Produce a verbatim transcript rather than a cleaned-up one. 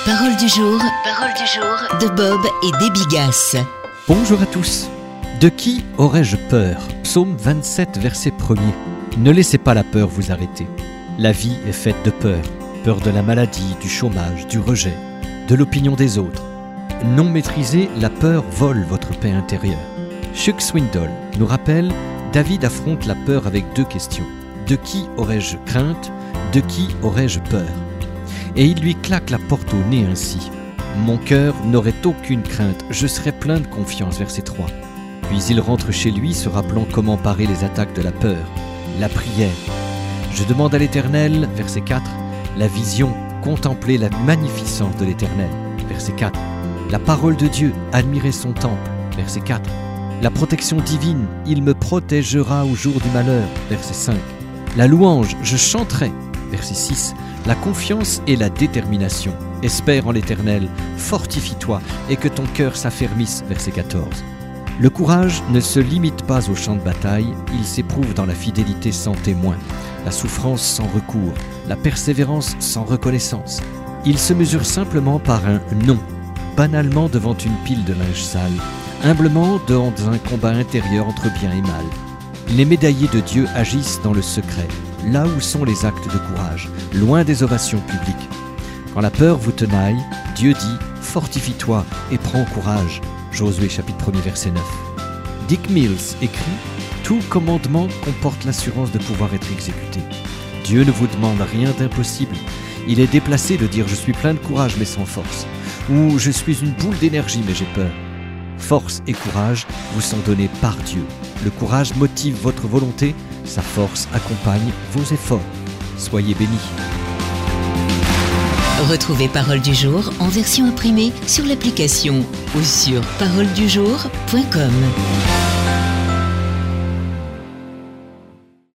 Parole du jour, parole du jour de Bob et des Bigasses. Bonjour à tous. De qui aurais-je peur ? Psaume vingt-sept, verset premier. Ne laissez pas la peur vous arrêter. La vie est faite de peur. Peur de la maladie, du chômage, du rejet, de l'opinion des autres. Non maîtrisée, la peur vole votre paix intérieure. Chuck Swindoll nous rappelle, David affronte la peur avec deux questions. De qui aurais-je crainte ? De qui aurais-je peur ? Et il lui claque la porte au nez ainsi. Mon cœur n'aurait aucune crainte, je serais plein de confiance, verset trois. Puis il rentre chez lui, se rappelant comment parer les attaques de la peur. La prière. Je demande à l'Éternel, verset quatre, la vision, contempler la magnificence de l'Éternel, verset quatre. La parole de Dieu, admirer son temple, verset quatre. La protection divine, il me protégera au jour du malheur, verset cinq. La louange, je chanterai, verset six. La confiance et la détermination. Espère en l'Éternel, fortifie-toi et que ton cœur s'affermisse, verset quatorze. Le courage ne se limite pas au champ de bataille, il s'éprouve dans la fidélité sans témoin, la souffrance sans recours, la persévérance sans reconnaissance. Il se mesure simplement par un non, banalement devant une pile de linge sale, humblement dans un combat intérieur entre bien et mal. Les médaillés de Dieu agissent dans le secret, là où sont les actes de courage, loin des ovations publiques. Quand la peur vous tenaille, Dieu dit « Fortifie-toi et prends courage » Josué chapitre un verset neuf. Dick Mills écrit « Tout commandement comporte l'assurance de pouvoir être exécuté. Dieu ne vous demande rien d'impossible. Il est déplacé de dire « Je suis plein de courage mais sans force » ou « Je suis une boule d'énergie mais j'ai peur ». Force et courage vous sont donnés par Dieu. Le courage motive votre volonté, sa force accompagne vos efforts. Soyez bénis. Retrouvez Parole du jour en version imprimée sur l'application ou sur parole du jour point com.